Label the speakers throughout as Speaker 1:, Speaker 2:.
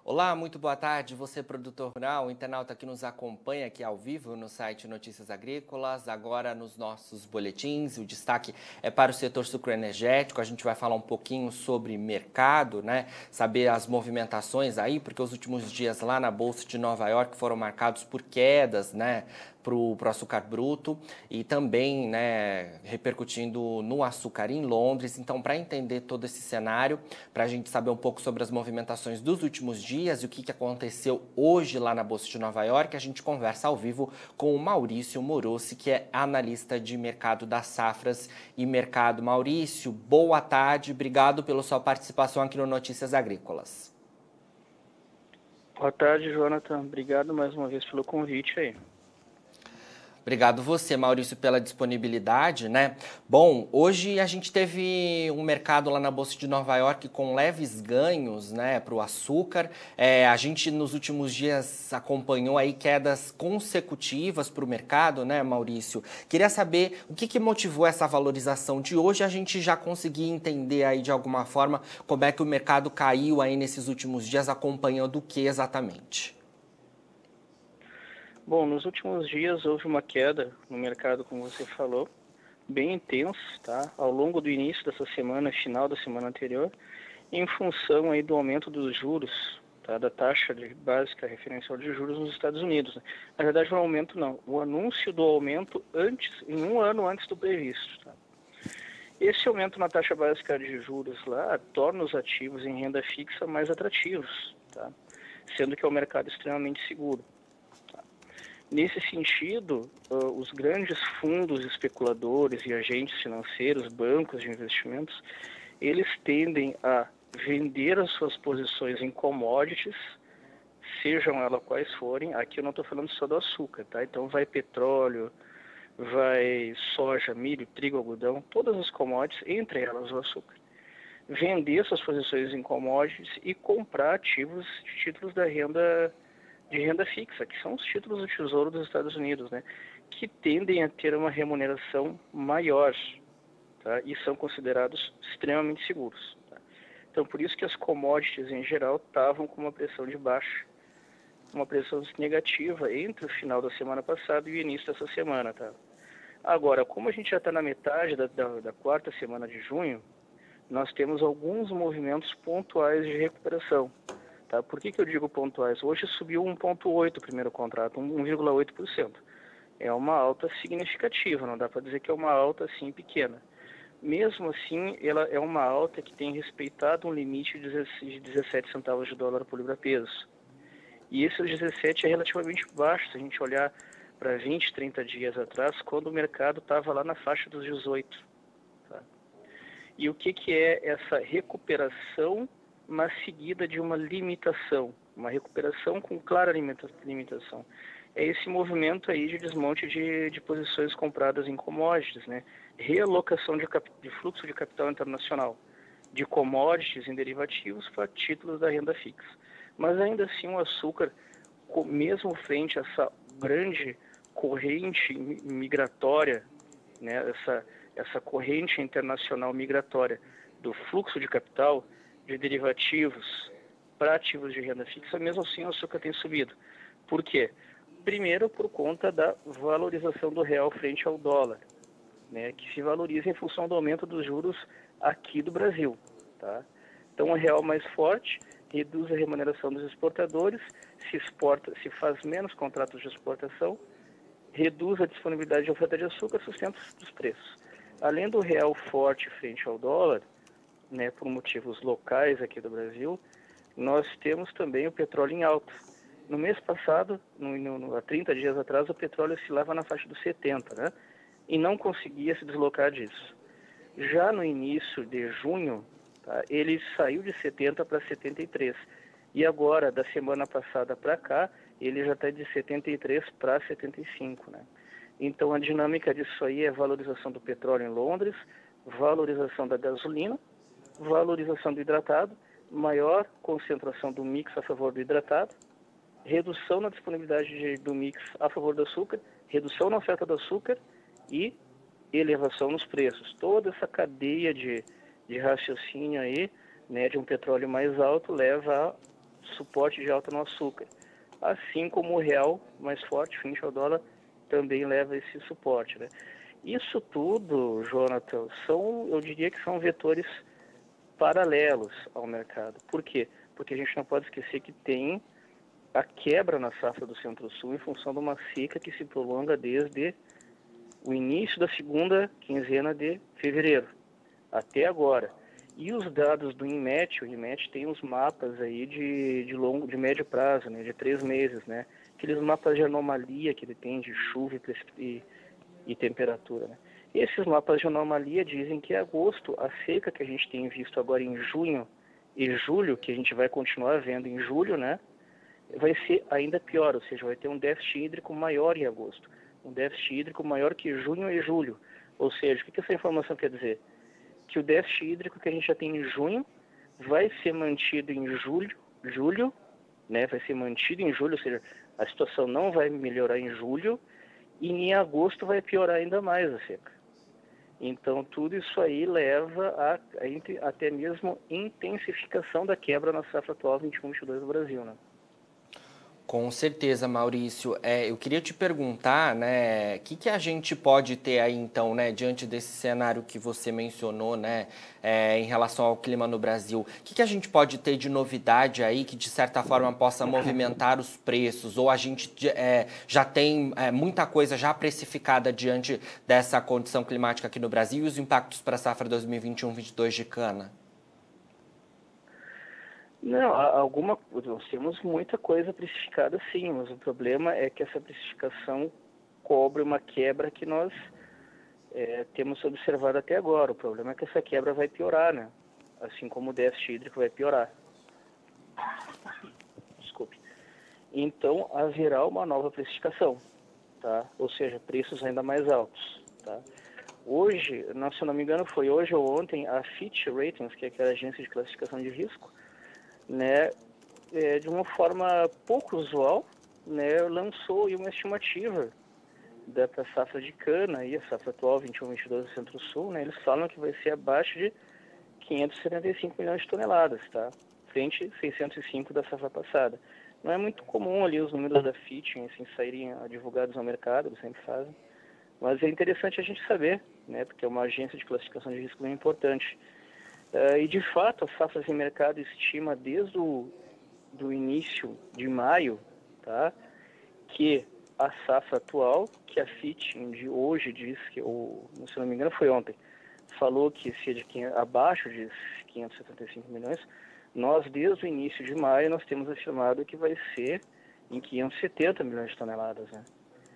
Speaker 1: Olá, muito boa tarde. Você, produtor rural, internauta que nos acompanha aqui ao vivo no site Notícias Agrícolas. Agora nos nossos boletins, o destaque é para o setor sucroenergético. A gente vai falar um pouquinho sobre mercado, né? Saber as movimentações aí, porque os últimos dias lá na Bolsa de Nova York foram marcados por quedas, né? Para o açúcar bruto e também, né, repercutindo no açúcar em Londres. Então, para entender todo esse cenário, para a gente saber um pouco sobre as movimentações dos últimos dias e o que aconteceu hoje lá na Bolsa de Nova York, a gente conversa ao vivo com o Maurício Morossi, que é analista de mercado das safras e mercado. Maurício, boa tarde, obrigado pela sua participação aqui no Notícias Agrícolas.
Speaker 2: Boa tarde, Jonathan. Obrigado mais uma vez pelo convite aí.
Speaker 1: Obrigado você, Maurício, pela disponibilidade, né? Bom, hoje a gente teve um mercado lá na Bolsa de Nova York com leves ganhos, né, para o açúcar. A gente nos últimos dias acompanhou aí quedas consecutivas para o mercado, né, Maurício? Queria saber o que motivou essa valorização de hoje. A gente já conseguir entender aí de alguma forma como é que o mercado caiu aí nesses últimos dias, acompanhando o que exatamente?
Speaker 2: Bom, nos últimos dias houve uma queda no mercado, como você falou, bem intensa, tá? Ao longo do início dessa semana, final da semana anterior, em função aí do aumento dos juros, tá? Da taxa básica referencial de juros nos Estados Unidos, né? Na verdade, o aumento não, o anúncio do aumento em um ano antes do previsto, tá? Esse aumento na taxa básica de juros lá torna os ativos em renda fixa mais atrativos, tá? Sendo que é um mercado extremamente seguro. Nesse sentido, os grandes fundos especuladores e agentes financeiros, bancos de investimentos, eles tendem a vender as suas posições em commodities, sejam elas quais forem. Aqui eu não estou falando só do açúcar, tá? Então vai petróleo, vai soja, milho, trigo, algodão, todas as commodities, entre elas o açúcar. Vender suas posições em commodities e comprar ativos de títulos de renda fixa, que são os títulos do Tesouro dos Estados Unidos, né, que tendem a ter uma remuneração maior, tá, e são considerados extremamente seguros. Tá. Então, por isso que as commodities, em geral, estavam com uma pressão de baixa, uma pressão negativa entre o final da semana passada e o início dessa semana. Tá. Agora, como a gente já está na metade da quarta semana de junho, nós temos alguns movimentos pontuais de recuperação. Tá? Por que eu digo pontuais? Hoje subiu 1,8% o primeiro contrato, 1,8%. É uma alta significativa, não dá para dizer que é uma alta assim pequena. Mesmo assim, ela é uma alta que tem respeitado um limite de 17 centavos de dólar por libra-peso. E esse 17 é relativamente baixo, se a gente olhar para 20, 30 dias atrás, quando o mercado estava lá na faixa dos 18. Tá? E o que é essa recuperação, mas seguida de uma limitação, uma recuperação com clara limitação? É esse movimento aí de desmonte de posições compradas em commodities, né? Realocação de fluxo de capital internacional, de commodities em derivativos para títulos da renda fixa. Mas ainda assim o açúcar, mesmo frente a essa grande corrente migratória, né? Essa corrente internacional migratória do fluxo de capital, de derivativos para ativos de renda fixa, mesmo assim o açúcar tem subido. Por quê? Primeiro, por conta da valorização do real frente ao dólar, né, que se valoriza em função do aumento dos juros aqui do Brasil. Tá? Então, o real mais forte reduz a remuneração dos exportadores, se faz menos contratos de exportação, reduz a disponibilidade de oferta de açúcar, sustenta os preços. Além do real forte frente ao dólar, né, por motivos locais aqui do Brasil, nós temos também o petróleo em alta. No mês passado, há 30 dias atrás, o petróleo oscilava na faixa dos 70, né, e não conseguia se deslocar disso. Já no início de junho, tá, ele saiu de 70 para 73. E agora, da semana passada para cá, ele já está de 73 para 75. Né? Então, a dinâmica disso aí é valorização do petróleo em Londres, valorização da gasolina, valorização do hidratado, maior concentração do mix a favor do hidratado, redução na disponibilidade do mix a favor do açúcar, redução na oferta do açúcar e elevação nos preços. Toda essa cadeia de raciocínio aí, né, de um petróleo mais alto leva a suporte de alta no açúcar. Assim como o real mais forte, frente ao dólar, também leva esse suporte, né? Isso tudo, Jonathan, eu diria que são vetores paralelos ao mercado. Por quê? Porque a gente não pode esquecer que tem a quebra na safra do Centro-Sul em função de uma seca que se prolonga desde o início da segunda quinzena de fevereiro até agora. E os dados do INMET, o INMET tem uns mapas aí de médio prazo, né, de 3 meses, né, aqueles mapas de anomalia que ele tem de chuva e temperatura, né. Esses mapas de anomalia dizem que agosto, a seca que a gente tem visto agora em junho e julho, que a gente vai continuar vendo em julho, né, vai ser ainda pior, ou seja, vai ter um déficit hídrico maior em agosto, um déficit hídrico maior que junho e julho. Ou seja, o que essa informação quer dizer? Que o déficit hídrico que a gente já tem em junho vai ser mantido em julho, né? Vai ser mantido em julho, ou seja, a situação não vai melhorar em julho e em agosto vai piorar ainda mais a seca. Então, tudo isso aí leva a até mesmo intensificação da quebra na safra atual 21/22 do Brasil, né?
Speaker 1: Com certeza, Maurício. Eu queria te perguntar, né, o que a gente pode ter aí, então, né, diante desse cenário que você mencionou, né, em relação ao clima no Brasil, o que a gente pode ter de novidade aí que, de certa forma, possa movimentar os preços? Ou a gente já tem muita coisa já precificada diante dessa condição climática aqui no Brasil e os impactos para a safra 2021/22 de cana?
Speaker 2: Não, nós temos muita coisa precificada sim, mas o problema é que essa precificação cobre uma quebra que nós temos observado até agora. O problema é que essa quebra vai piorar, né? Assim como o déficit hídrico vai piorar. Desculpe. Então, haverá uma nova precificação, tá? Ou seja, preços ainda mais altos, tá? Hoje, se eu não me engano, foi hoje ou ontem, a Fitch Ratings, que é aquela agência de classificação de risco, né, de uma forma pouco usual, né, lançou uma estimativa da safra de cana, e a safra atual 21/22 do Centro-Sul, né, eles falam que vai ser abaixo de 575 milhões de toneladas, tá? Frente a 605 da safra passada. Não é muito comum ali os números da Fitch assim, saírem divulgados ao mercado, eles sempre fazem, mas é interessante a gente saber, né, porque é uma agência de classificação de risco bem importante. E de fato a safra sem mercado estima desde do início de maio, tá, que a safra atual, que a Fitch de hoje diz que, se não me engano foi ontem, falou que seja abaixo de 575 milhões, nós desde o início de maio nós temos afirmado que vai ser em 570 milhões de toneladas, né?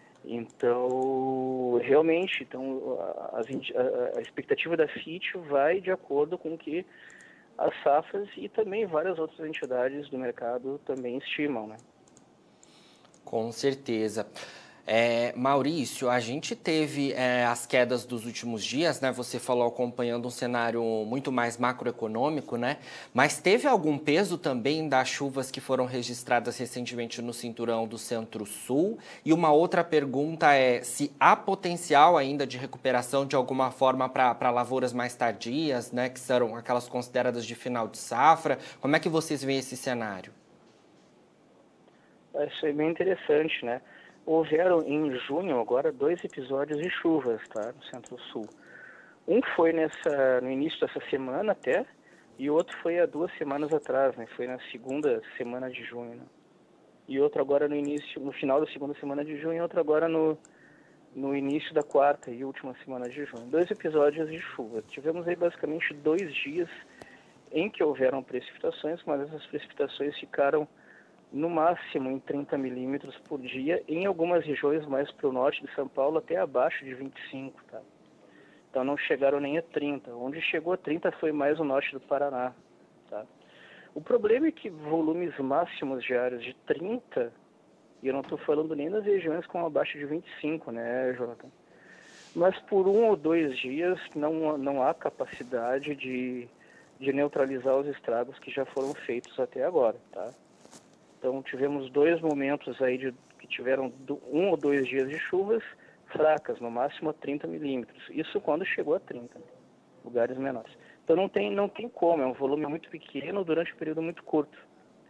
Speaker 2: Então, realmente, a expectativa da Fitch vai de acordo com o que as safras e também várias outras entidades do mercado também estimam, né?
Speaker 1: Com certeza. Maurício, a gente teve as quedas dos últimos dias, né? Você falou acompanhando um cenário muito mais macroeconômico, né? Mas teve algum peso também das chuvas que foram registradas recentemente no cinturão do Centro-Sul? E uma outra pergunta é se há potencial ainda de recuperação de alguma forma para lavouras mais tardias, né? Que serão aquelas consideradas de final de safra. Como é que vocês veem esse cenário?
Speaker 2: Isso é bem interessante, né? Houveram em junho agora 2 episódios de chuvas, tá, no Centro-Sul. Um foi no início dessa semana até, e outro foi há 2 semanas atrás, né? Foi na segunda semana de junho, né? E outro agora no final da segunda semana de junho, e outro agora no início da quarta e última semana de junho. 2 episódios de chuva. Tivemos aí basicamente 2 dias em que houveram precipitações, mas essas precipitações ficaram no máximo em 30 milímetros por dia, em algumas regiões mais para o norte de São Paulo, até abaixo de 25, tá? Então não chegaram nem a 30. Onde chegou a 30 foi mais o norte do Paraná, tá? O problema é que volumes máximos diários de 30, e eu não estou falando nem das regiões com abaixo de 25, né, Jonathan? Mas por 1 ou 2 dias não há capacidade de neutralizar os estragos que já foram feitos até agora, tá? Então, tivemos 2 momentos aí que tiveram 1 ou 2 dias de chuvas fracas, no máximo a 30 milímetros. Isso quando chegou a 30, lugares menores. Então, não tem como, é um volume muito pequeno durante um período muito curto.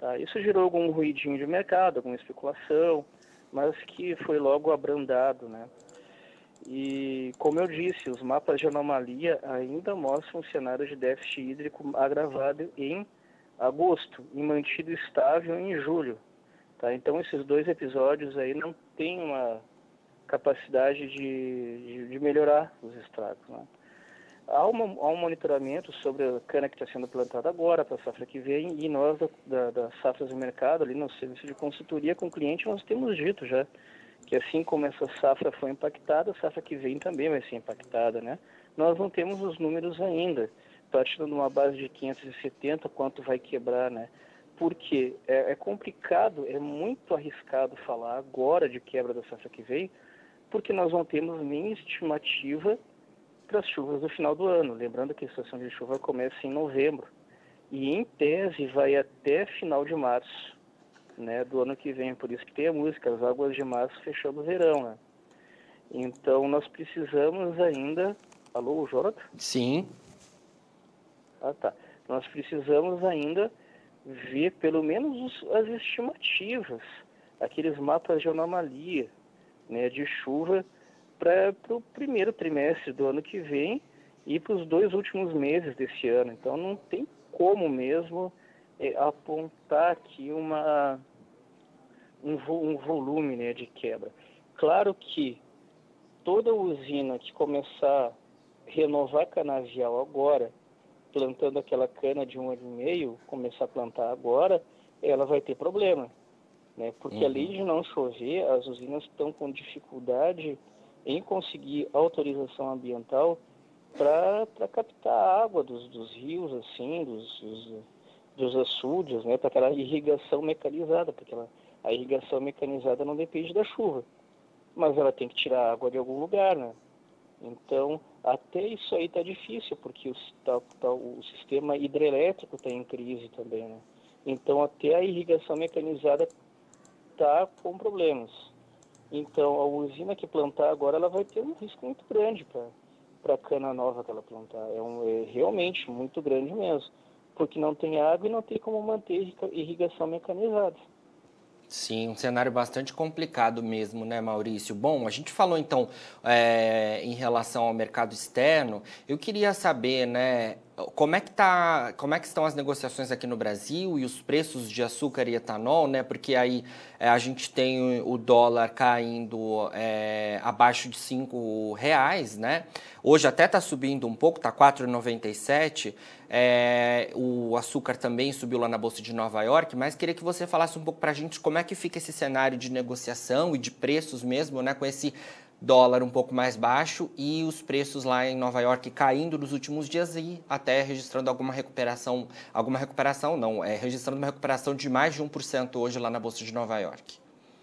Speaker 2: Tá? Isso gerou algum ruidinho de mercado, alguma especulação, mas que foi logo abrandado, né? E, como eu disse, os mapas de anomalia ainda mostram um cenário de déficit hídrico agravado em agosto e mantido estável em julho. Tá? Então, esses 2 episódios aí não têm uma capacidade de melhorar os estragos, né? Há um monitoramento sobre a cana que está sendo plantada agora, para a safra que vem, e nós, das safras do mercado, ali no serviço de consultoria com o cliente, nós temos dito já que assim como essa safra foi impactada, a safra que vem também vai ser impactada, né? Nós não temos os números ainda, partindo de uma base de 570, quanto vai quebrar, né? Porque é complicado, é muito arriscado falar agora de quebra da safra que vem, porque nós não temos nem estimativa para as chuvas do final do ano. Lembrando que a estação de chuva começa em novembro e, em tese, vai até final de março, né, do ano que vem. Por isso que tem a música, as águas de março fechando o verão, né? Então, nós precisamos ainda... Alô, Jonathan?
Speaker 1: Sim.
Speaker 2: Ah, tá. Nós precisamos ainda ver pelo menos as estimativas, aqueles mapas de anomalia, né, de chuva para o primeiro trimestre do ano que vem e para os 2 últimos meses desse ano. Então, não tem como mesmo apontar aqui um volume, né, de quebra. Claro que toda usina que começar a renovar canavial agora, plantando aquela cana de 1 ano e meio, começar a plantar agora, ela vai ter problema, né? Porque além de não chover, as usinas estão com dificuldade em conseguir autorização ambiental para captar a água dos rios, assim, dos açudes, né? Para aquela irrigação mecanizada, porque a irrigação mecanizada não depende da chuva, mas ela tem que tirar água de algum lugar, né? Então, até isso aí está difícil, porque o sistema hidrelétrico está em crise também, né? Então, até a irrigação mecanizada está com problemas. Então, a usina que plantar agora, ela vai ter um risco muito grande para a cana nova que ela plantar. É realmente muito grande mesmo, porque não tem água e não tem como manter irrigação mecanizada.
Speaker 1: Sim, um cenário bastante complicado mesmo, né, Maurício? Bom, a gente falou então em relação ao mercado externo. Eu queria saber, né, como é que estão as negociações aqui no Brasil e os preços de açúcar e etanol, né? Porque aí a gente tem o dólar caindo abaixo de R$ 5, né? Hoje até está subindo um pouco, está R$ 4,97. O açúcar também subiu lá na Bolsa de Nova York, mas queria que você falasse um pouco para a gente como é que fica esse cenário de negociação e de preços mesmo, né, com esse dólar um pouco mais baixo e os preços lá em Nova York caindo nos últimos dias e até registrando registrando uma recuperação de mais de 1% hoje lá na Bolsa de Nova York.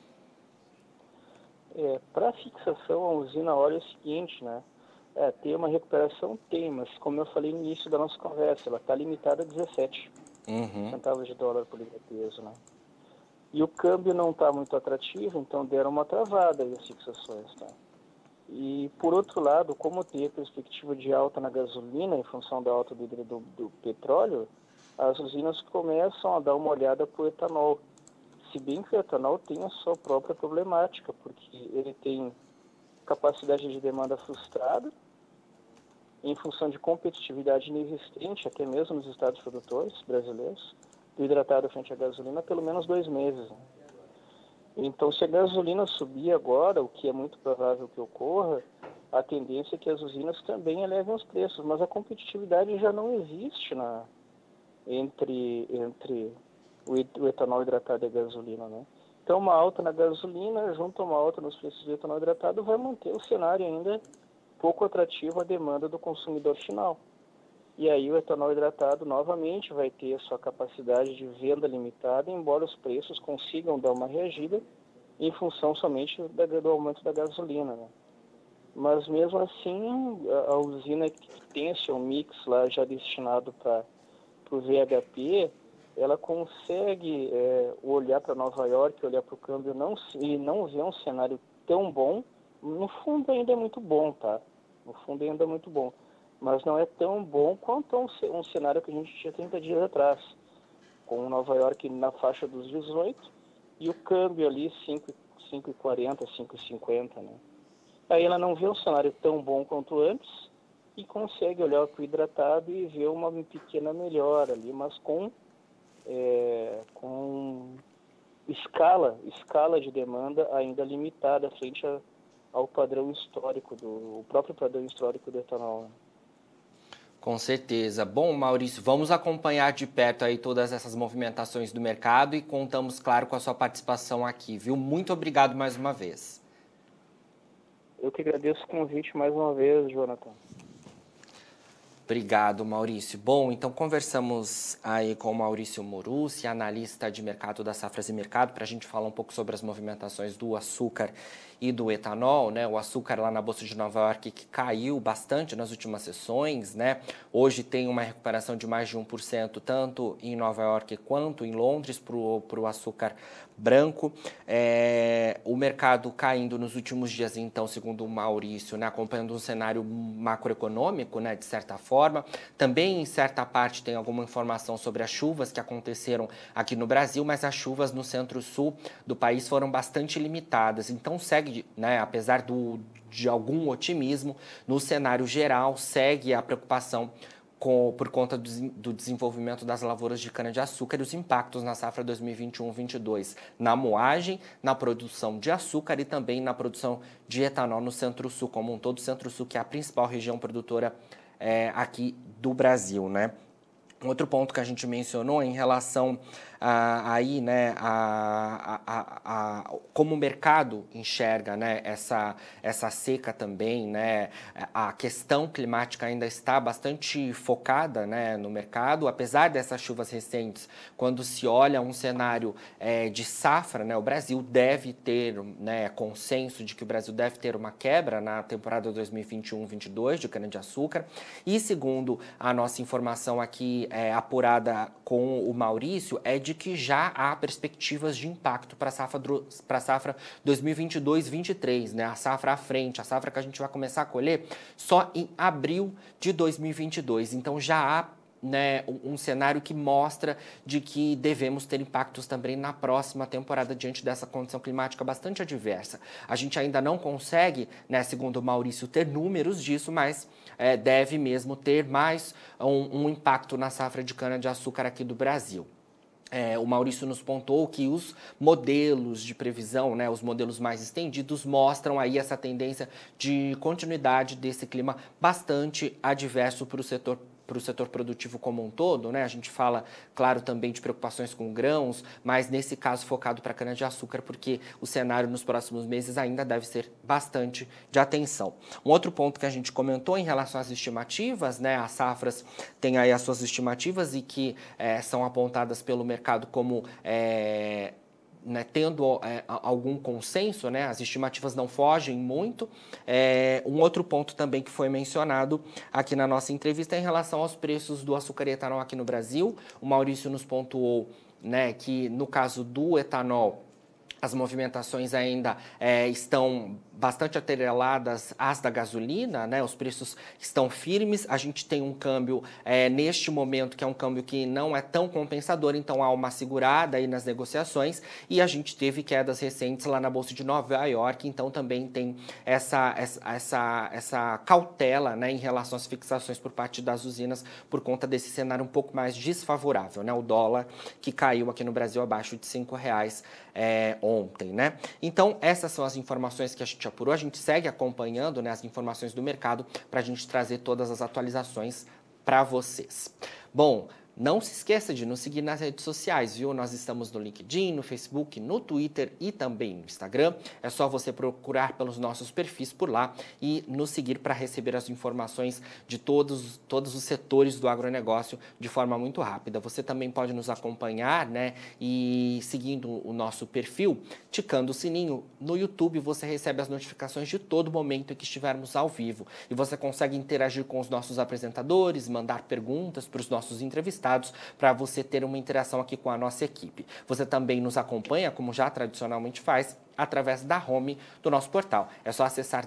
Speaker 2: Para fixação, a usina olha o seguinte, né? Tem uma recuperação? Tem, mas como eu falei no início da nossa conversa, ela está limitada a 17 centavos de dólar por libra-peso, né? E o câmbio não está muito atrativo, então deram uma travada aí as fixações, tá? E, por outro lado, como tem a perspectiva de alta na gasolina, em função da alta do petróleo, as usinas começam a dar uma olhada para o etanol. Se bem que o etanol tem a sua própria problemática, porque ele tem capacidade de demanda frustrada, em função de competitividade inexistente, até mesmo nos estados produtores brasileiros, do hidratado frente à gasolina, pelo menos 2 meses. Né? Então, se a gasolina subir agora, o que é muito provável que ocorra, a tendência é que as usinas também elevem os preços, mas a competitividade já não existe entre o etanol hidratado e a gasolina, né? Então, uma alta na gasolina, junto a uma alta nos preços do etanol hidratado, vai manter o cenário ainda pouco atrativo à demanda do consumidor final. E aí o etanol hidratado novamente vai ter a sua capacidade de venda limitada, embora os preços consigam dar uma reagida em função somente do aumento da gasolina, né? Mas mesmo assim, a usina que tem seu mix lá já destinado para o VHP, ela consegue olhar para Nova York, olhar para o câmbio e não ver um cenário tão bom. No fundo ainda é muito bom, tá? No fundo ainda é muito bom. Mas não é tão bom quanto um cenário que a gente tinha 30 dias atrás. com Nova York na faixa dos 18 e o câmbio ali 5,40, 5,50, né? Aí ela não vê um cenário tão bom quanto antes e consegue olhar para o hidratado e ver uma pequena melhora ali, mas com escala de demanda ainda limitada frente ao padrão histórico, o próprio padrão histórico do etanol, né?
Speaker 1: Com certeza. Bom, Maurício, vamos acompanhar de perto aí todas essas movimentações do mercado e contamos, claro, com a sua participação aqui, viu? Muito obrigado mais uma vez.
Speaker 2: Eu que agradeço o convite mais uma vez, Jonathan.
Speaker 1: Obrigado, Maurício. Bom, então conversamos aí com o Maurício Morucci, analista de mercado da Safras e Mercado, para a gente falar um pouco sobre as movimentações do açúcar e do etanol, né? O açúcar lá na Bolsa de Nova York que caiu bastante nas últimas sessões, né? Hoje tem uma recuperação de mais de 1%, tanto em Nova York quanto em Londres, para o açúcar branco. O mercado caindo nos últimos dias, então, segundo o Maurício, né? Acompanhando um cenário macroeconômico, né? De certa forma. Também, em certa parte, tem alguma informação sobre as chuvas que aconteceram aqui no Brasil, mas as chuvas no centro-sul do país foram bastante limitadas. Então, segue, né, apesar de algum otimismo, no cenário geral, segue a preocupação por conta do desenvolvimento das lavouras de cana-de-açúcar e os impactos na safra 2021-22 na moagem, na produção de açúcar e também na produção de etanol no Centro-Sul como um todo. O Centro-Sul, que é a principal região produtora aqui do Brasil, né? Outro ponto que a gente mencionou em relação aí, né, como o mercado enxerga, né, essa seca também, né, a questão climática ainda está bastante focada, né, no mercado, apesar dessas chuvas recentes, quando se olha um cenário de safra, né, o Brasil deve ter, né, consenso de que o Brasil deve ter uma quebra na temporada 2021-22 de cana-de-açúcar, e segundo a nossa informação aqui apurada com o Maurício, é de que já há perspectivas de impacto para a safra 2022-23, né? A safra à frente, a safra que a gente vai começar a colher só em abril de 2022. Então já há, né, um cenário que mostra de que devemos ter impactos também na próxima temporada diante dessa condição climática bastante adversa. A gente ainda não consegue, né, segundo o Maurício, ter números disso, mas deve mesmo ter mais um impacto na safra de cana-de-açúcar aqui do Brasil. O Maurício nos pontuou que os modelos de previsão, né, os modelos mais estendidos, mostram aí essa tendência de continuidade desse clima bastante adverso para o setor produtivo como um todo, né? A gente fala, claro, também de preocupações com grãos, mas nesse caso focado para a cana-de-açúcar, porque o cenário nos próximos meses ainda deve ser bastante de atenção. Um outro ponto que a gente comentou em relação às estimativas, né? As safras têm aí as suas estimativas e que são apontadas pelo mercado como né, tendo algum consenso, né, as estimativas não fogem muito. Um outro ponto também que foi mencionado aqui na nossa entrevista é em relação aos preços do açúcar e etanol aqui no Brasil. O Maurício nos pontuou, né, que no caso do etanol, as movimentações ainda estão bastante atreladas às da gasolina, né? Os preços estão firmes, a gente tem um câmbio neste momento que é um câmbio que não é tão compensador, então há uma segurada aí nas negociações e a gente teve quedas recentes lá na Bolsa de Nova York, então também tem essa cautela, né, em relação às fixações por parte das usinas por conta desse cenário um pouco mais desfavorável, né? O dólar que caiu aqui no Brasil abaixo de R$5 ontem, né? Então, essas são as informações que a gente apurou. A gente segue acompanhando, né, as informações do mercado para a gente trazer todas as atualizações para vocês. Bom, não se esqueça de nos seguir nas redes sociais, viu? Nós estamos no LinkedIn, no Facebook, no Twitter e também no Instagram. É só você procurar pelos nossos perfis por lá e nos seguir para receber as informações de todos os setores do agronegócio de forma muito rápida. Você também pode nos acompanhar, né? E seguindo o nosso perfil, ticando o sininho no YouTube, você recebe as notificações de todo momento em que estivermos ao vivo. E você consegue interagir com os nossos apresentadores, mandar perguntas para os nossos entrevistados, para você ter uma interação aqui com a nossa equipe. Você também nos acompanha, como já tradicionalmente faz, através da home do nosso portal. É só acessar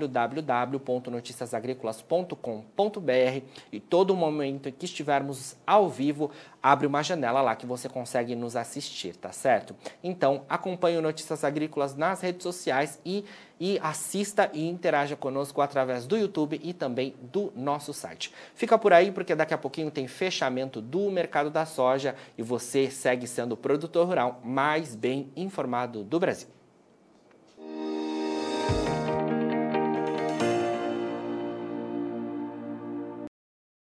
Speaker 1: www.noticiasagricolas.com.br e todo momento em que estivermos ao vivo, abre uma janela lá que você consegue nos assistir, tá certo? Então, acompanhe o Notícias Agrícolas nas redes sociais e assista e interaja conosco através do YouTube e também do nosso site. Fica por aí porque daqui a pouquinho tem fechamento do mercado da soja e você segue sendo o produtor rural mais bem informado do Brasil.